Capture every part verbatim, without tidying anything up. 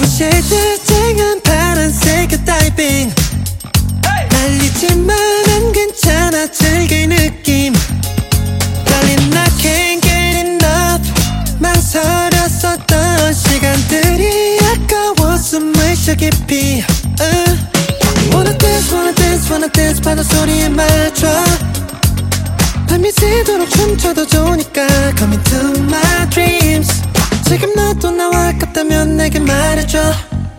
실들쟁한 파란색의 다이빙 날리지만 안 괜찮아 즐길 느낌 달린 나 can't get enough 망설였었던 시간들이 아까워 숨을 쉬어 깊이 uh. Wanna dance wanna dance wanna dance 파도 소리에 맞춰 밤이 새도록 춤춰도 좋으니까 Come into my dreams 지금 너도 나와 같다면 내게 말해줘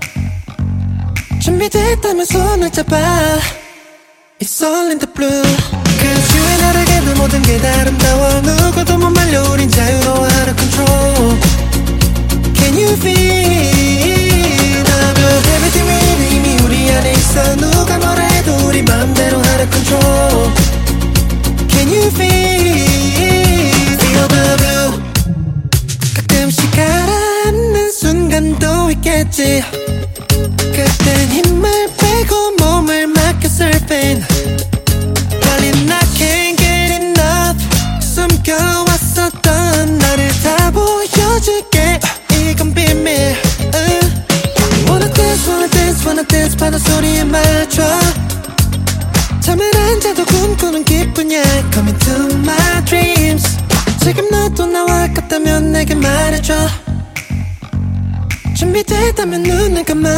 준비됐다면 손을 잡아 It's all in the blue Cause you and 나에게도 모든 게 다 아름다워 누구도 못 말려 우린 자유로워 out of control Can you feel the blue Everything we need 이미 우리 안에 있어 누가 뭐라 해도 우리 마음대로 out of control Can you feel Feel the blue 가끔씩 가라앉는 순간도 있겠지 그땐 힘을 빼고 몸을 맡겨 surfing 달린 나 can't get enough 숨겨왔었던 나를 다 보여줄게 이건 비밀 uh. Wanna dance wanna dance wanna dance 파도 소리에 맞춰 잠을 안 자도 꿈꾸는 기분이야 Come into my dreams 지금 너도 나와 같다면 내게 말해줘 준비됐다면 눈을 감아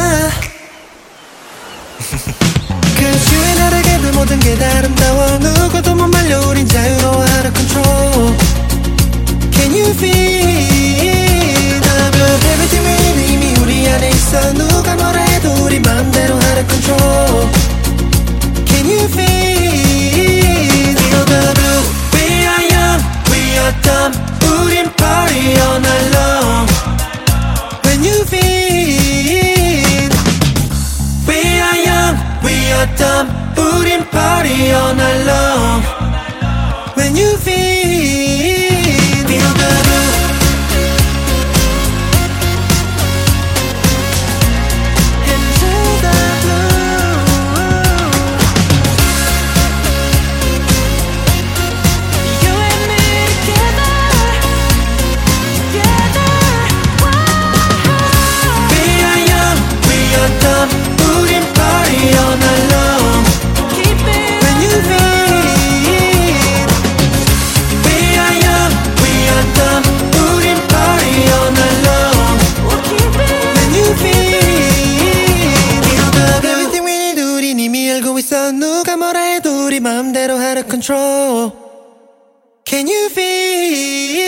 Cause you and 나에게도 모든 게 다 아름다워 누구도 못 말려 우린 자유로워 out of control Can you feel the blue Everything we need 이미 우리 안에 있어 누가 뭐라 해도 우리 마음대로 out of control Can you feel Feel the blue We are young, we are dumb 우린 party all night long When you feel We are young, we are dumb 우린 party all night long When you feel Feel the blue Into the blue You and me together Together We are young, we are dumb 우린 party all night long When you feel We are young, we are dumb 우린 party all night long When you feel Feel the blue Everything we need 우린 이미 알고 있어 누가 뭐라 해도 우리 마음대로 out of control Can you feel